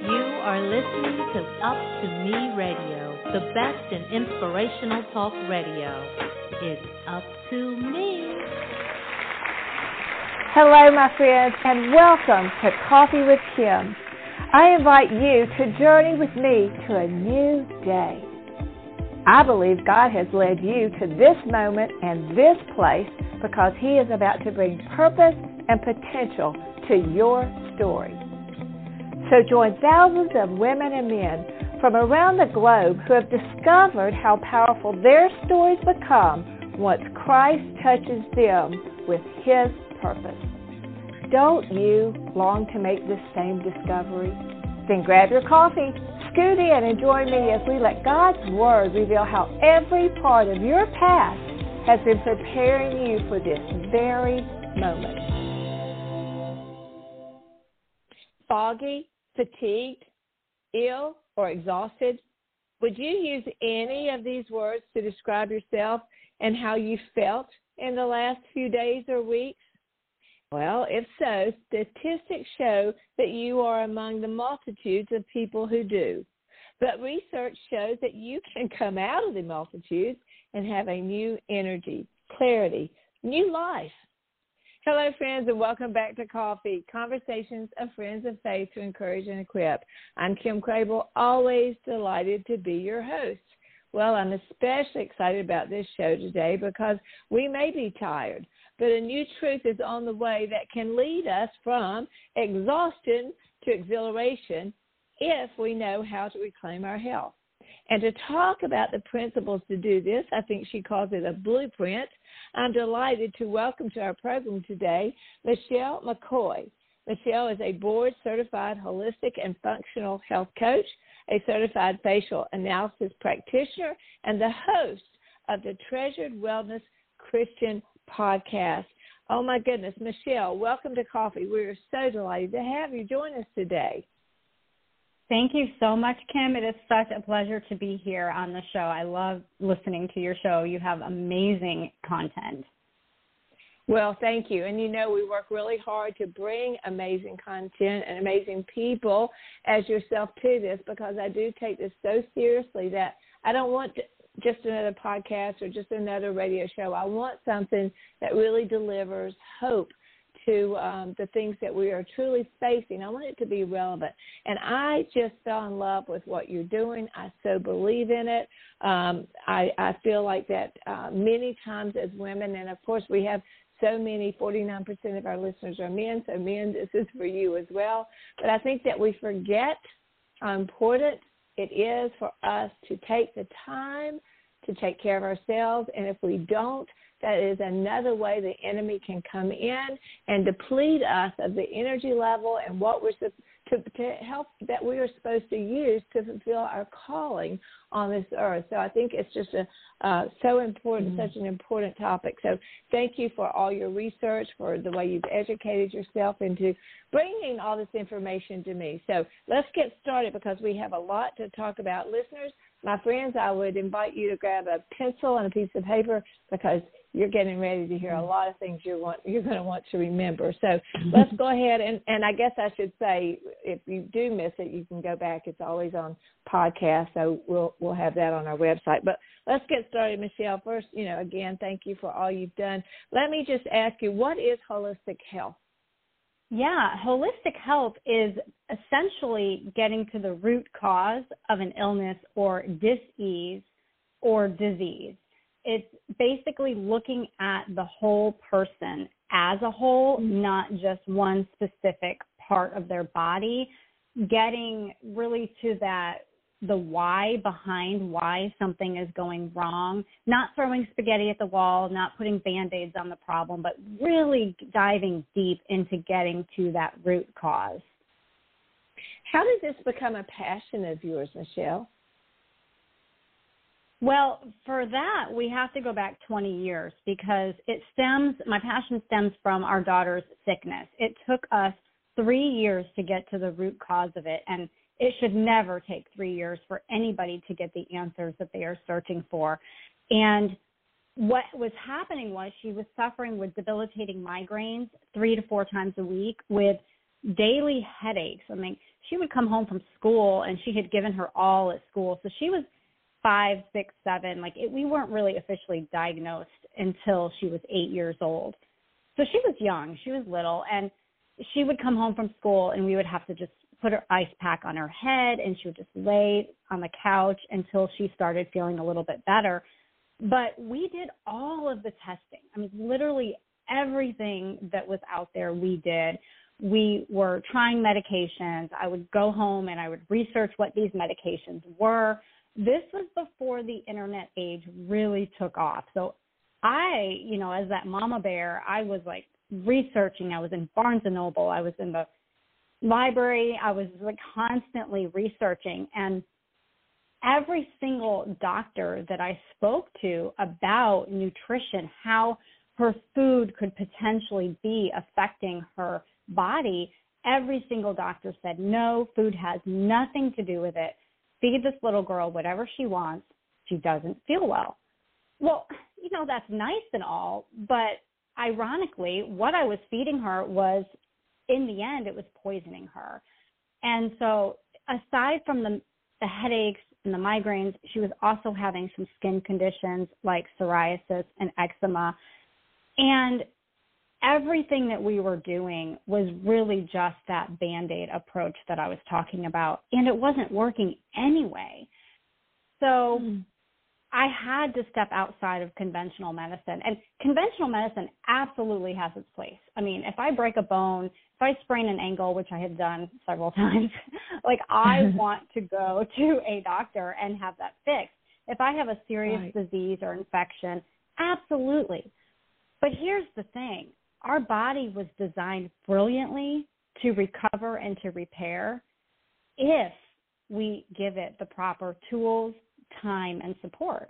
You are listening to Up to Me Radio, the best in inspirational talk radio. It's up to me. Hello, my friends, and welcome to Coffee with Kim. I invite you to journey with me to a new day. I believe God has led you to this moment and this place because He is about to bring purpose and potential to your story. So join thousands of women and men from around the globe who have discovered how powerful their stories become once Christ touches them with His purpose. Don't you long to make this same discovery? Then grab your coffee, scoot in, and join me as we let God's Word reveal how every part of your past has been preparing you for this very moment. Foggy, fatigued, ill, or exhausted? Would you use any of these words to describe yourself and how you felt in the last few days or weeks? Well, if so, statistics show that you are among the multitudes of people who do. But research shows that you can come out of the multitudes and have a new energy, clarity, new life. Hello, friends, and welcome back to Coffee, Conversations of Friends of Faith to Encourage and Equip. I'm Kim Crable, always delighted to be your host. Well, I'm especially excited about this show today because we may be tired, but a new truth is on the way that can lead us from exhaustion to exhilaration if we know how to reclaim our health. And to talk about the principles to do this, I think she calls it a blueprint, I'm delighted to welcome to our program today Michelle McCoy. Michelle is a board-certified holistic and functional health coach, a certified facial analysis practitioner, and the host of the Treasured Wellness Christian podcast. Oh, my goodness. Michelle, welcome to Coffee. We're so delighted to have you join us today. Thank you so much, Kim. It is such a pleasure to be here on the show. I love listening to your show. You have amazing content. Well, thank you. And, you know, we work really hard to bring amazing content and amazing people as yourself to this because I do take this so seriously that I don't want just another podcast or just another radio show. I want something that really delivers hope to the things that we are truly facing. I want it to be relevant. And I just fell in love with what you're doing. I so believe in it. I feel like that many times as women, and of course we have so many, 49% of our listeners are men, so men, this is for you as well. But I think that we forget how important it is for us to take the time to take care of ourselves. And if we don't, that is another way the enemy can come in and deplete us of the energy level and what we're to help that we are supposed to use to fulfill our calling on this earth. So I think it's just so important, such an important topic. So thank you for all your research, for the way you've educated yourself into bringing all this information to me. So let's get started because we have a lot to talk about. Listeners, my friends, I would invite you to grab a pencil and a piece of paper because you're getting ready to hear a lot of things you're going to want to remember. So let's go ahead, and I guess I should say, if you do miss it, you can go back. It's always on podcast, so we'll have that on our website. But let's get started, Michelle. First, again, thank you for all you've done. Let me just ask you, what is holistic health? Yeah, holistic health is essentially getting to the root cause of an illness or dis-ease or disease. It's basically looking at the whole person as a whole, not just one specific part of their body, getting really to the why behind why something is going wrong, not throwing spaghetti at the wall, not putting Band-Aids on the problem, but really diving deep into getting to that root cause. How did this become a passion of yours, Michelle? Well, for that, we have to go back 20 years because my passion stems from our daughter's sickness. It took us 3 years to get to the root cause of it, and it should never take 3 years for anybody to get the answers that they are searching for. And what was happening was she was suffering with debilitating migraines 3 to 4 times a week with daily headaches. I mean, she would come home from school and she had given her all at school. So she was 5, 6, 7. We weren't really officially diagnosed until she was 8 years old. So she was young. She was little. And she would come home from school and we would have to just put her ice pack on her head and she would just lay on the couch until she started feeling a little bit better. But we did all of the testing. I mean, literally everything that was out there we did. We were trying medications. I would go home and I would research what these medications were. This was before the internet age really took off. So I, as that mama bear, I was researching. I was in Barnes & Noble. I was in the library. I was constantly researching. And every single doctor that I spoke to about nutrition, how her food could potentially be affecting her body, every single doctor said, no, food has nothing to do with it. Feed this little girl whatever she wants. She doesn't feel well. Well, that's nice and all, but ironically, what I was feeding her was, in the end, it was poisoning her. And so aside from the headaches and the migraines, she was also having some skin conditions like psoriasis and eczema. And everything that we were doing was really just that Band-Aid approach that I was talking about, and it wasn't working anyway. So I had to step outside of conventional medicine, and conventional medicine absolutely has its place. I mean, if I break a bone, if I sprain an ankle, which I have done several times, I want to go to a doctor and have that fixed. If I have a serious disease or infection, absolutely. But here's the thing. Our body was designed brilliantly to recover and to repair if we give it the proper tools, time, and support.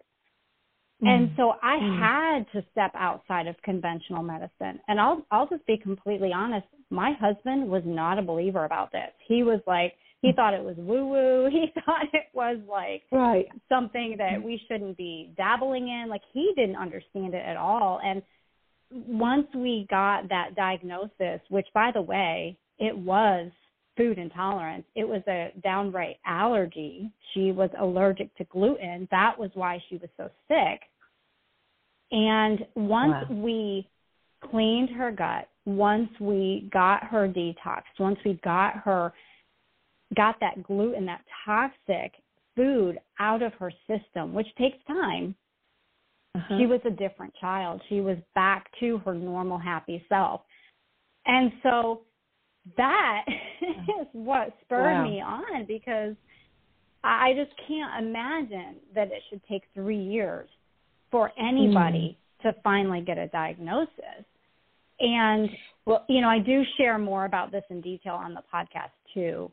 And so I had to step outside of conventional medicine. And I'll just be completely honest. My husband was not a believer about this. He was he thought it was woo-woo. He thought it was something that we shouldn't be dabbling in. He didn't understand it at all. And once we got that diagnosis, which, by the way, it was food intolerance, it was a downright allergy. She was allergic to gluten. That was why she was so sick. And once we cleaned her gut, once we got her detoxed, once we got that gluten, that toxic food out of her system, which takes time, she was a different child. She was back to her normal, happy self. And so that is what spurred me on, because I just can't imagine that it should take 3 years for anybody to finally get a diagnosis. And, I do share more about this in detail on the podcast too.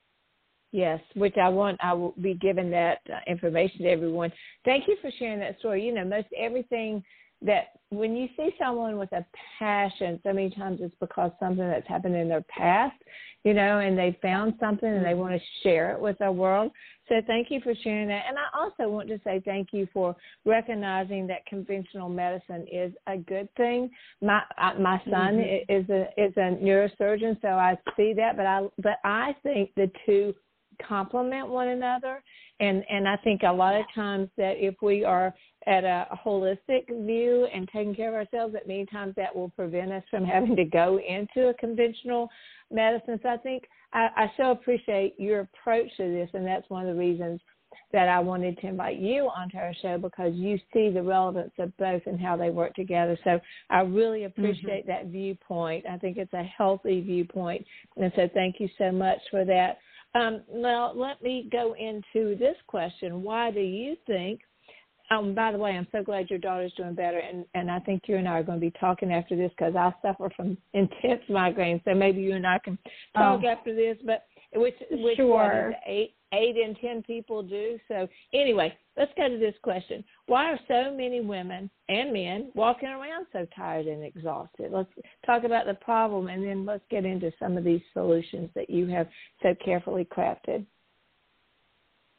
Yes, which I will be giving that information to everyone. Thank you for sharing that story. Most everything that when you see someone with a passion, so many times it's because something that's happened in their past, and they found something and they want to share it with the world. So thank you for sharing that. And I also want to say thank you for recognizing that conventional medicine is a good thing. My son is a neurosurgeon, so I see that, but I think the two complement one another, and I think a lot of times that if we are at a holistic view and taking care of ourselves, that many times that will prevent us from having to go into a conventional medicine. So I think I so appreciate your approach to this, and that's one of the reasons that I wanted to invite you onto our show, because you see the relevance of both and how they work together. So I really appreciate that viewpoint. I think it's a healthy viewpoint, and so thank you so much for that. Now, let me go into this question. Why do you think, by the way, I'm so glad your daughter's doing better, and I think you and I are going to be talking after this, because I suffer from intense migraines, so maybe you and I can talk after this, but which sure. 8 in 10 people do. So anyway, let's go to this question. Why are so many women and men walking around so tired and exhausted? Let's talk about the problem, and then let's get into some of these solutions that you have so carefully crafted.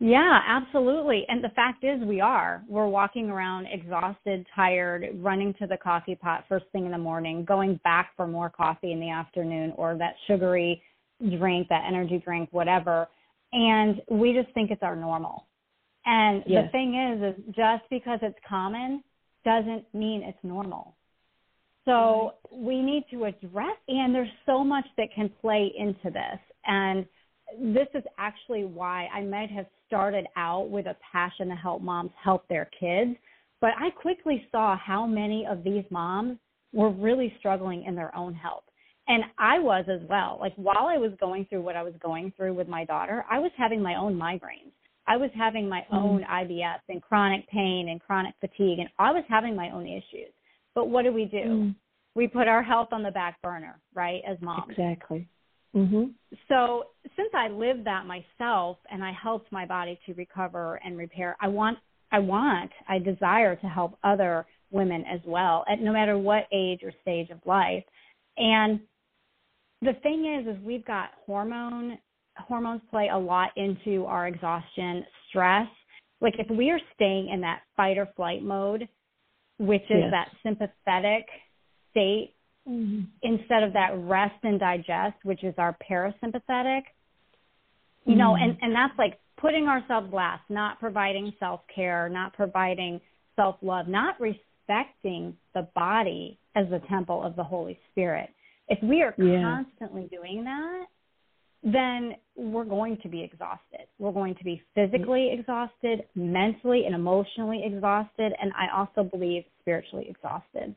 Yeah, absolutely. And the fact is we're walking around exhausted, tired, running to the coffee pot first thing in the morning, going back for more coffee in the afternoon or that sugary drink, that energy drink, whatever. And we just think it's our normal. And Yes. the thing is just because it's common doesn't mean it's normal. So we need to address, and there's so much that can play into this. And this is actually why I might have started out with a passion to help moms help their kids, but I quickly saw how many of these moms were really struggling in their own health. And I was as well. Like while I was going through what I was going through with my daughter, I was having my own migraines. I was having my own IBS and chronic pain and chronic fatigue, and I was having my own issues. But what do? We put our health on the back burner, right, as moms. Exactly. So since I lived that myself and I helped my body to recover and repair, I desire to help other women as well, at no matter what age or stage of life. And the thing is we've got hormones play a lot into our exhaustion, stress. Like if we are staying in that fight or flight mode, which is that sympathetic state, instead of that rest and digest, which is our parasympathetic, you know, and that's like putting ourselves last, not providing self-care, not providing self-love, not respecting the body as the temple of the Holy Spirit. If we are constantly doing that, then we're going to be exhausted. We're going to be physically exhausted, mentally and emotionally exhausted, and I also believe spiritually exhausted.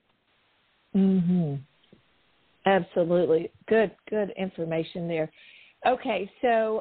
Absolutely. Good information there. Okay, so,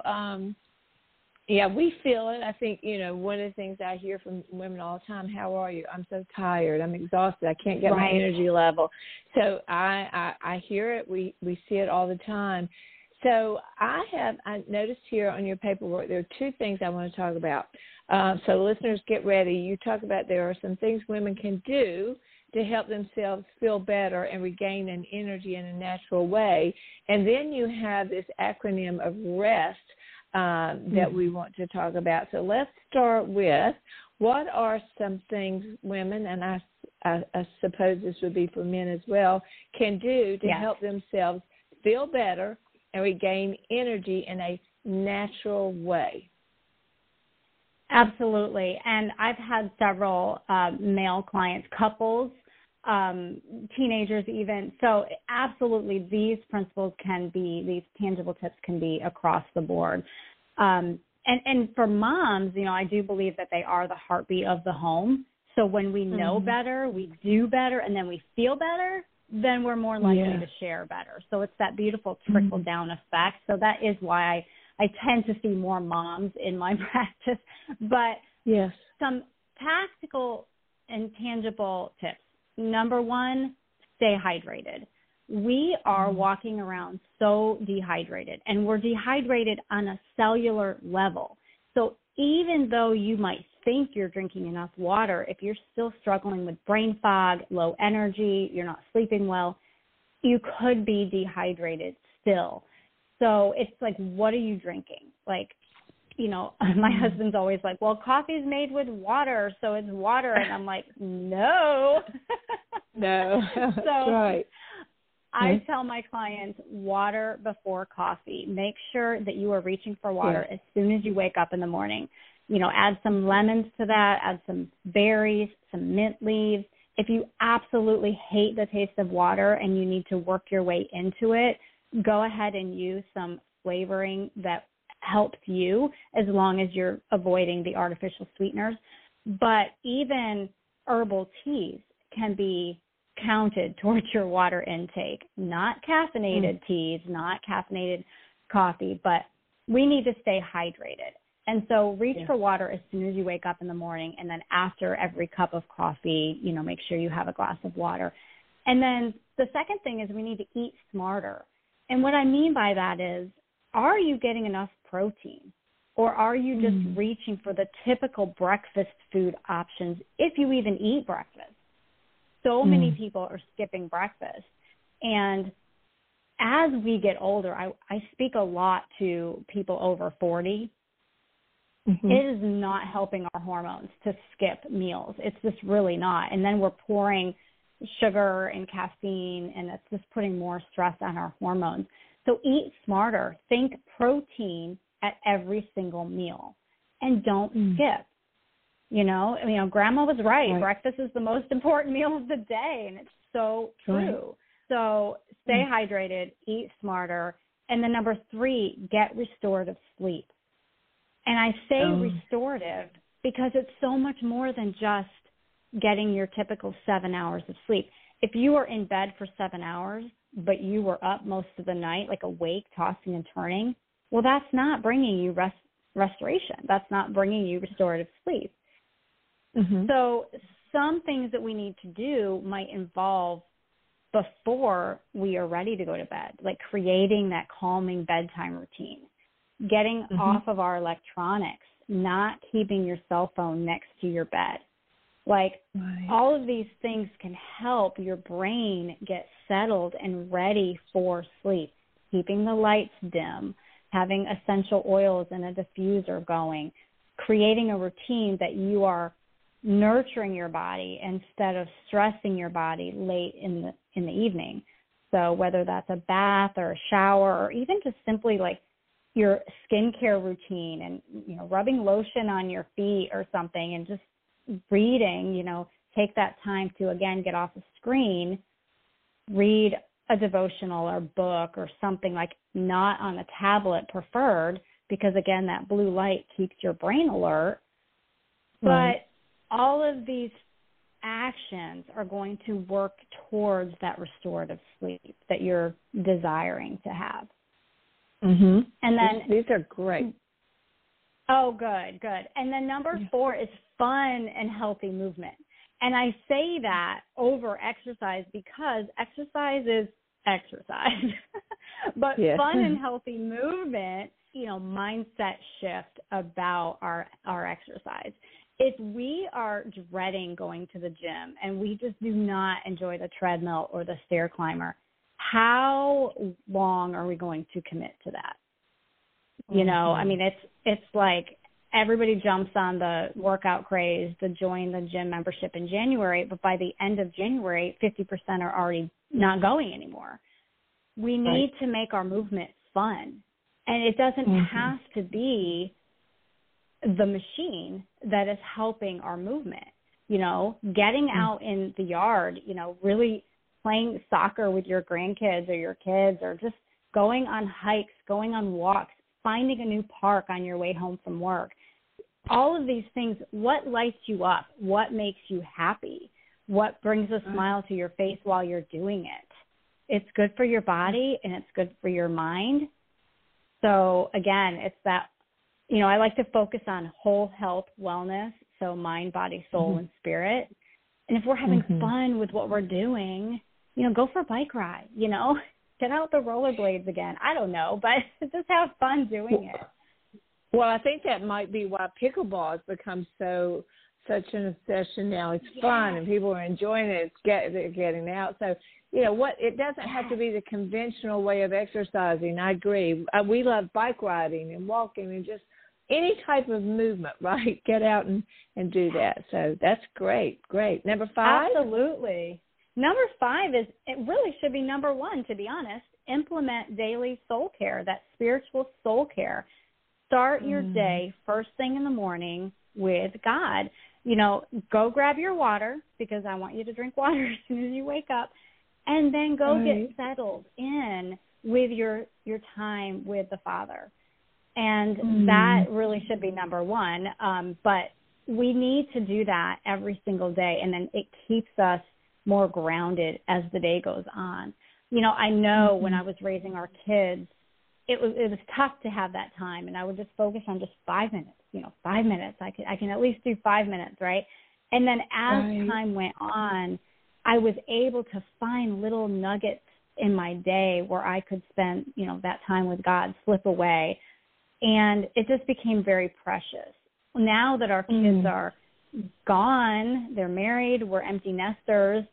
we feel it. I think, you know, one of the things I hear from women all the time, how are you? I'm so tired. I'm exhausted. I can't get my energy level. So I hear it. We see it all the time. So I noticed here on your paperwork, there are two things I want to talk about. So listeners, get ready. You talk about there are some things women can do to help themselves feel better and regain an energy in a natural way. And then you have this acronym of REST that we want to talk about. So let's start with, what are some things women, and I suppose this would be for men as well, can do to help themselves feel better and regain energy in a natural way? Absolutely. And I've had several male clients, couples, teenagers even. So absolutely, these principles these tangible tips can be across the board. And for moms, you know, I do believe that they are the heartbeat of the home. So when we know better, we do better, and then we feel better, then we're more likely to share better. So it's that beautiful trickle-down effect. So that is why I tend to see more moms in my practice. But some tactical and tangible tips. Number one, stay hydrated. We are walking around so dehydrated, and we're dehydrated on a cellular level. So even though you might think you're drinking enough water, if you're still struggling with brain fog, low energy, you're not sleeping well, you could be dehydrated still. So it's like, what are you drinking? Like, you know, my husband's always like, well, coffee's made with water, so it's water. And I'm like, no. No, that's right. I tell my clients, water before coffee. Make sure that you are reaching for water as soon as you wake up in the morning. You know, add some lemons to that, add some berries, some mint leaves. If you absolutely hate the taste of water and you need to work your way into it, go ahead and use some flavoring that helps you, as long as you're avoiding the artificial sweeteners. But even herbal teas can be counted towards your water intake. Not caffeinated teas, not caffeinated coffee, but we need to stay hydrated. And so reach for water as soon as you wake up in the morning, and then after every cup of coffee, you know, make sure you have a glass of water. And then the second thing is we need to eat smarter. And what I mean by that is, are you getting enough protein? Or are you just reaching for the typical breakfast food options, if you even eat breakfast? So many people are skipping breakfast. And as we get older, I speak a lot to people over 40. it is not helping our hormones to skip meals. It's just really not. And then we're pouring sugar and caffeine, and it's just putting more stress on our hormones. So eat smarter. Think protein at every single meal, and don't skip. Grandma was right. Breakfast is the most important meal of the day, and it's so true. So stay hydrated, eat smarter, and then number 3, get restorative sleep. And I say restorative because it's so much more than just getting your typical 7 hours of sleep. If you are in bed for 7 hours, but you were up most of the night, like awake, tossing and turning, well, that's not bringing you restoration. That's not bringing you restorative sleep. So some things that we need to do might involve before we are ready to go to bed, like creating that calming bedtime routine, getting off of our electronics, not keeping your cell phone next to your bed. Like all of these things can help your brain get settled and ready for sleep. Keeping the lights dim, having essential oils and a diffuser going, creating a routine that you are nurturing your body instead of stressing your body late in the evening. So whether that's a bath or a shower, or even just simply like your skincare routine and, rubbing lotion on your feet or something, and just reading, take that time to, again, get off the screen, read a devotional or book or something, like not on a tablet preferred, because again, that blue light keeps your brain alert. But all of these actions are going to work towards that restorative sleep that you're desiring to have. And then these are great. Oh, good. And then number 4 is fun and healthy movement. And I say that over exercise because exercise is exercise. But fun and healthy movement, mindset shift about our exercise. If we are dreading going to the gym and we just do not enjoy the treadmill or the stair climber, how long are we going to commit to that? I mean, it's like everybody jumps on the workout craze to join the gym membership in January, but by the end of January, 50% are already not going anymore. We need to make our movement fun, and it doesn't have to be the machine that is helping our movement. Getting out in the yard, really playing soccer with your grandkids or your kids, or just going on hikes, going on walks, finding a new park on your way home from work. All of these things, what lights you up? What makes you happy? What brings a smile to your face while you're doing it? It's good for your body and it's good for your mind. So again, it's that, I like to focus on whole health wellness, so mind, body, soul, and spirit. And if we're having fun with what we're doing, go for a bike ride, get out the rollerblades again. I don't know, but just have fun doing it. Well, I think that might be why pickleball has become such an obsession now. It's fun and people are enjoying it. They're getting out. So, it doesn't have to be the conventional way of exercising. I agree. We love bike riding and walking and just any type of movement, right? Get out and do that. So that's great. Number 5? Absolutely. Number 5 is, it really should be number 1, to be honest. Implement daily soul care, that spiritual soul care. Start your day first thing in the morning with God. Go grab your water, because I want you to drink water as soon as you wake up, and then go get settled in with your time with the Father. And that really should be number 1. But we need to do that every single day, and then it keeps us more grounded as the day goes on. I know when I was raising our kids, it was tough to have that time, and I would just focus on just 5 minutes. 5 minutes. I can at least do 5 minutes, right? And then as time went on, I was able to find little nuggets in my day where I could spend, that time with God, slip away, and it just became very precious. Now that our kids are gone, they're married, we're empty nesters,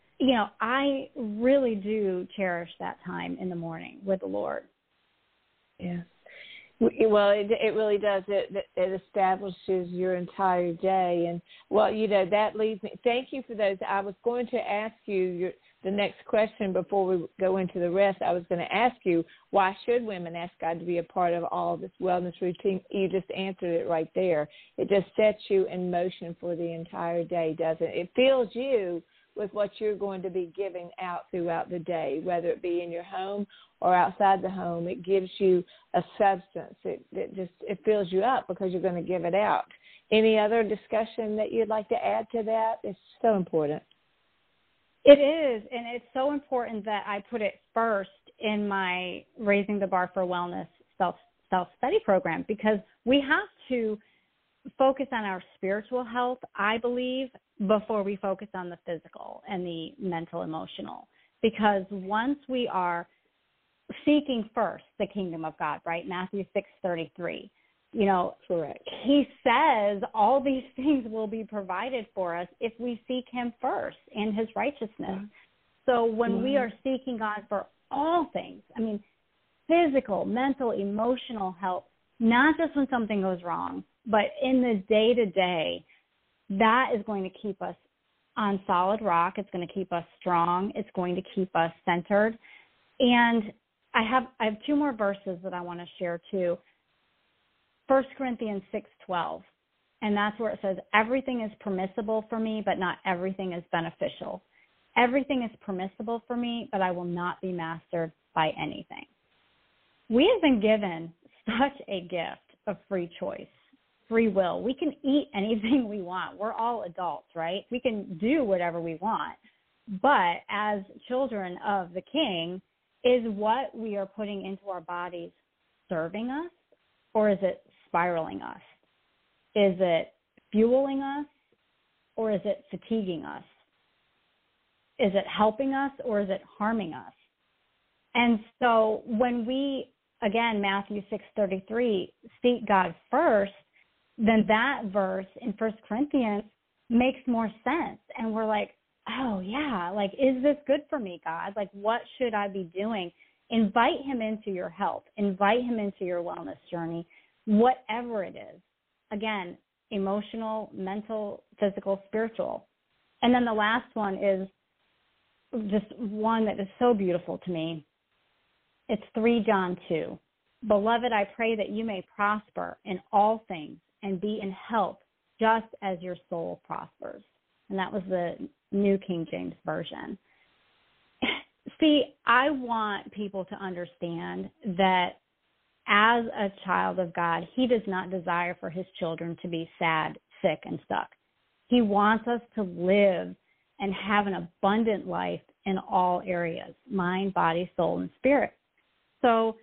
I really do cherish that time in the morning with the Lord. Yeah. Well, it really does. It establishes your entire day. And, well, that leads me. Thank you for those. I was going to ask you the next question before we go into the rest. I was going to ask you, why should women ask God to be a part of all this wellness routine? You just answered it right there. It just sets you in motion for the entire day, doesn't it? It fills you with what you're going to be giving out throughout the day, whether it be in your home or outside the home. It gives you a substance. It fills you up because you're going to give it out. Any other discussion that you'd like to add to that? It's so important. It is, and it's so important that I put it first in my Raising the Bar for Wellness self-study program, because we have to focus on our spiritual health, I believe, before we focus on the physical and the mental, emotional. Because once we are seeking first the kingdom of God, right? Matthew 6:33. Correct. He says all these things will be provided for us if we seek him first and his righteousness. So when we are seeking God for all things, I mean, physical, mental, emotional health, not just when something goes wrong, but in the day-to-day, that is going to keep us on solid rock. It's going to keep us strong. It's going to keep us centered. And I have two more verses that I want to share too. 1 Corinthians 6:12, and that's where it says, everything is permissible for me, but not everything is beneficial. Everything is permissible for me, but I will not be mastered by anything. We have been given such a gift of free choice, free will. We can eat anything we want. We're all adults, right? We can do whatever we want. But as children of the King, is what we are putting into our bodies serving us, or is it spiraling us? Is it fueling us, or is it fatiguing us? Is it helping us, or is it harming us? And so when we, again, Matthew 6:33, seek God first, then that verse in 1 Corinthians makes more sense. And we're like, oh, yeah, like, is this good for me, God? Like, what should I be doing? Invite him into your health. Invite him into your wellness journey, whatever it is. Again, emotional, mental, physical, spiritual. And then the last one is just one that is so beautiful to me. It's 3 John 2. Beloved, I pray that you may prosper in all things and be in health just as your soul prospers. And that was the New King James Version. See, I want people to understand that as a child of God, he does not desire for his children to be sad, sick, and stuck. He wants us to live and have an abundant life in all areas, mind, body, soul, and spirit. So,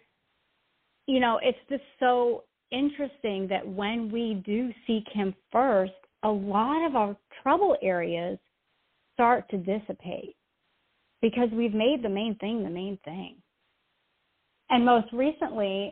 it's just so interesting that when we do seek him first, a lot of our trouble areas start to dissipate because we've made the main thing the main thing. And most recently,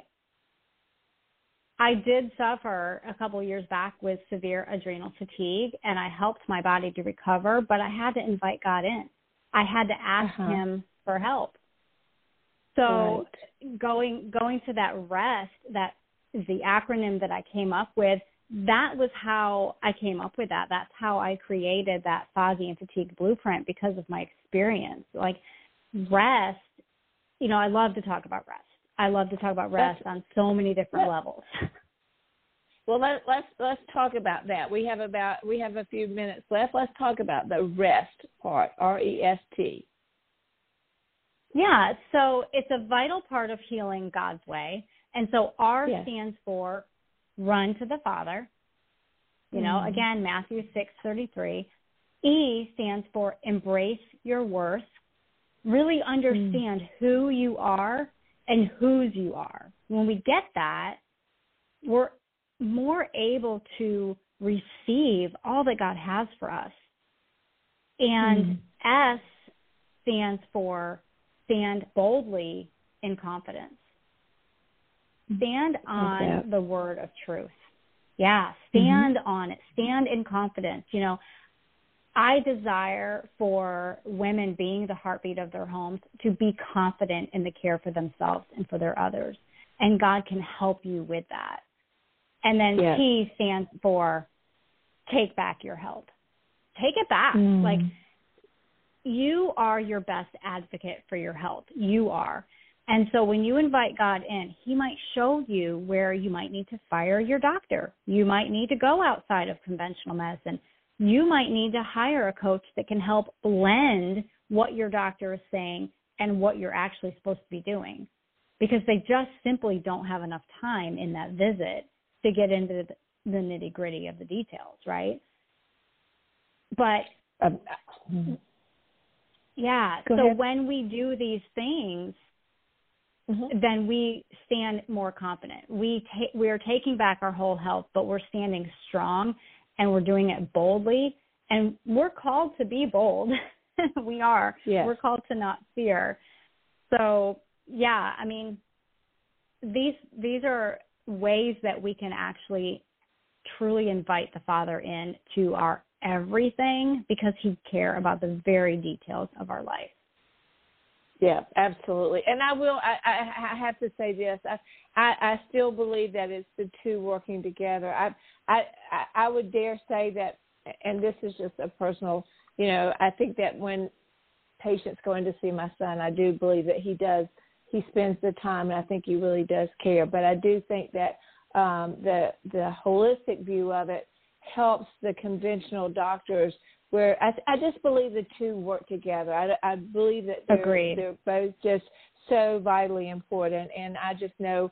I did suffer a couple of years back with severe adrenal fatigue, and I helped my body to recover, but I had to invite God in. I had to ask him for help. So going to that rest, that is the acronym that I came up with, that was how I came up with that. That's how I created that Fozzy and Fatigue Blueprint, because of my experience. Like, rest, I love to talk about rest. I love to talk about rest on so many different levels. Well, let's talk about that. We have a few minutes left. Let's talk about the rest part, REST. Yeah, so it's a vital part of healing God's way. And so R stands for run to the Father. Again, Matthew 6:33. E stands for embrace your worth. Really understand who you are and whose you are. When we get that, we're more able to receive all that God has for us. And S stands for stand boldly in confidence. Stand on the word of truth. Yeah, stand on it. Stand in confidence. I desire for women, being the heartbeat of their homes, to be confident in the care for themselves and for their others. and God can help you with that. And then yes. T stands for take back your health. Take it back. Like, you are your best advocate for your health. You are. And so when you invite God in, he might show you where you might need to fire your doctor. You might need to go outside of conventional medicine. You might need to hire a coach that can help blend what your doctor is saying and what you're actually supposed to be doing, because they just simply don't have enough time in that visit to get into the nitty-gritty of the details, right? But yeah, Go so ahead. when we do these things, then we stand more confident. We are taking back our whole health, but we're standing strong, and we're doing it boldly. And we're called to be bold. We are. Yes. We're called to not fear. So, yeah, I mean, these are ways that we can actually truly invite the Father in to our everything, because he cares about the very details of our life. Yeah, absolutely. And I have to say this. I still believe that it's the two working together. I would dare say that, and this is just a personal, I think that when patients go in to see my son, I do believe that he spends the time, and I think he really does care. But I do think that the holistic view of it helps the conventional doctors, where I just believe the two work together. I believe that they're both just so vitally important. And I just know,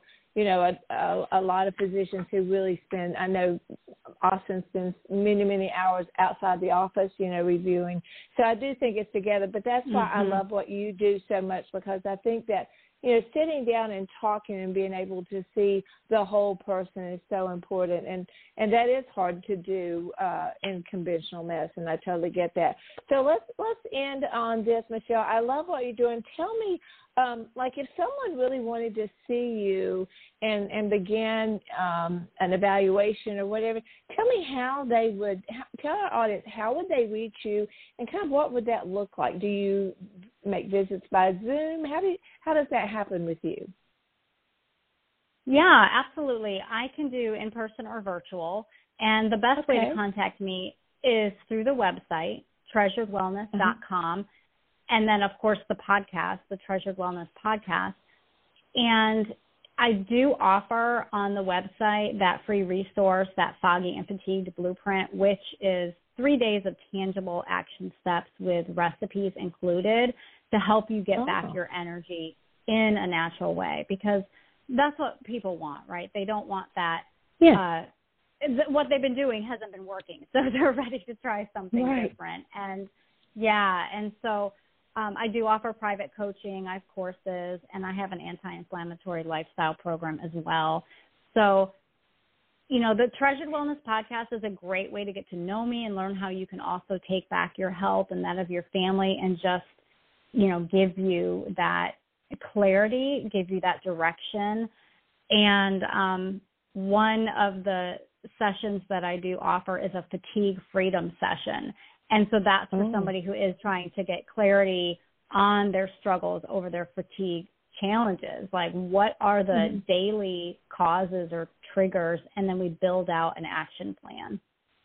a lot of physicians who really spend, I know Austin spends many, many hours outside the office, reviewing. So I do think it's together. But that's why I love what you do so much, because I think that, sitting down and talking and being able to see the whole person is so important. And that is hard to do in conventional medicine. I totally get that. So let's end on this, Michelle. I love what you're doing. Tell me, if someone really wanted to see you and begin an evaluation or whatever, tell me how they would, tell our audience, how would they reach you, and kind of what would that look like? Do you make visits by Zoom? How does that happen with you? Yeah, absolutely. I can do in person or virtual. And the best way to contact me is through the website, treasuredwellness.com. And then, of course, the podcast, the Treasured Wellness Podcast. And I do offer on the website that free resource, that Foggy and Fatigued Blueprint, which is 3 days of tangible action steps with recipes included to help you get back your energy in a natural way, because that's what people want, right? They don't want that. Yeah. What they've been doing hasn't been working, so they're ready to try something different. And, and so I do offer private coaching. I have courses, and I have an anti-inflammatory lifestyle program as well. So, the Treasured Wellness Podcast is a great way to get to know me and learn how you can also take back your health and that of your family, and just, give you that clarity, give you that direction. And one of the sessions that I do offer is a fatigue freedom session. And so that's for somebody who is trying to get clarity on their struggles over their fatigue challenges. Like, what are the daily causes or triggers? And then we build out an action plan.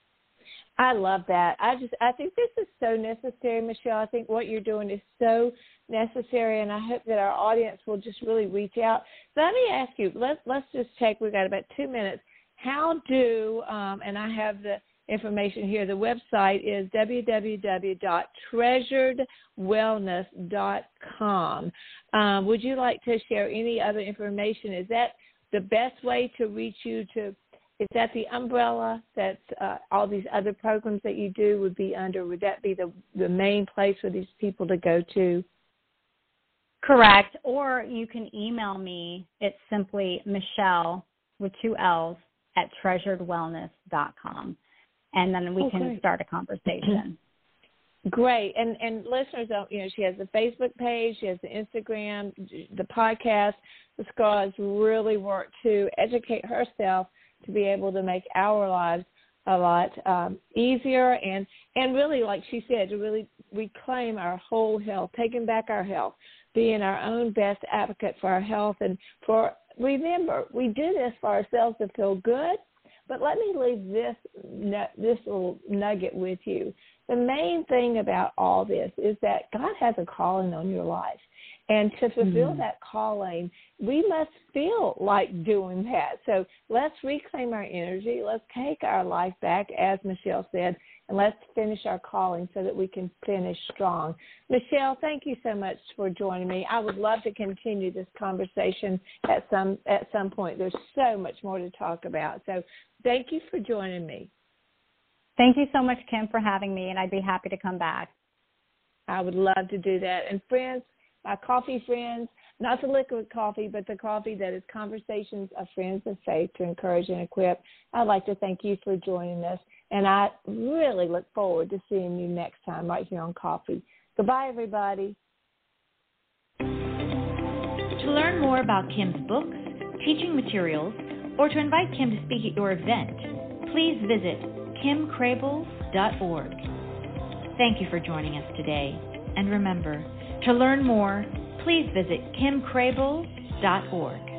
I love that. I think this is so necessary, Michelle. I think what you're doing is so necessary, and I hope that our audience will just really reach out. So let me ask you, let's just check. We've got about 2 minutes. How do, and I have the information here, the website is www.treasuredwellness.com. Would you like to share any other information? Is that the best way to reach you? Is that the umbrella that all these other programs that you do would be under? Would that be the main place for these people to go to? Correct. Or you can email me. It's simply Michelle with 2 L's at treasuredwellness.com. And then we can start a conversation. Great. And listeners, she has the Facebook page, she has the Instagram, the podcast. The Scar has really worked to educate herself to be able to make our lives a lot easier and really, like she said, to really reclaim our whole health, taking back our health, being our own best advocate for our health and for remember, we do this for ourselves to feel good, but let me leave this little nugget with you. The main thing about all this is that God has a calling on your life. And to fulfill that calling, we must feel like doing that. So let's reclaim our energy. Let's take our life back, as Michelle said, and let's finish our calling so that we can finish strong. Michelle, thank you so much for joining me. I would love to continue this conversation at some point. There's so much more to talk about. So thank you for joining me. Thank you so much, Kim, for having me, and I'd be happy to come back. I would love to do that. And friends, my coffee friends, not the liquid coffee, but the coffee that is Conversations of Friends of Faith to encourage and equip, I'd like to thank you for joining us. And I really look forward to seeing you next time right here on Coffee. Goodbye, everybody. To learn more about Kim's books, teaching materials, or to invite Kim to speak at your event, please visit kimcrable.org. Thank you for joining us today. And remember, to learn more, please visit kimcrable.org.